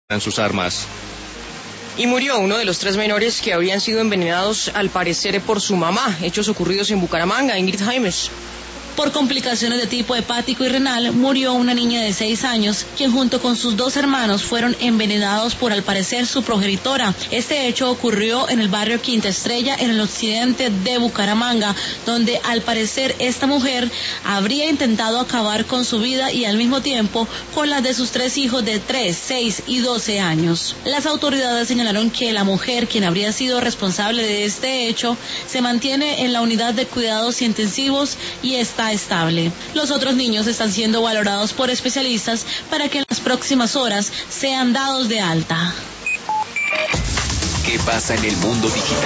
en sus armas. Y murió uno de los 3 menores que habrían sido envenenados al parecer por su mamá. Hechos ocurridos en Bucaramanga. Ingrid Jaimes. Por complicaciones de tipo hepático y renal, murió una niña de 6 años, quien junto con sus 2 hermanos fueron envenenados por, al parecer, su progenitora. Este hecho ocurrió en el barrio Quinta Estrella, en el occidente de Bucaramanga, donde, al parecer, esta mujer habría intentado acabar con su vida y, al mismo tiempo, con la de sus 3 hijos de 3, 6 y 12 años. Las autoridades señalaron que la mujer, quien habría sido responsable de este hecho, se mantiene en la unidad de cuidados intensivos y está estable. Los otros niños están siendo valorados por especialistas para que en las próximas horas sean dados de alta. ¿Qué pasa en el mundo digital?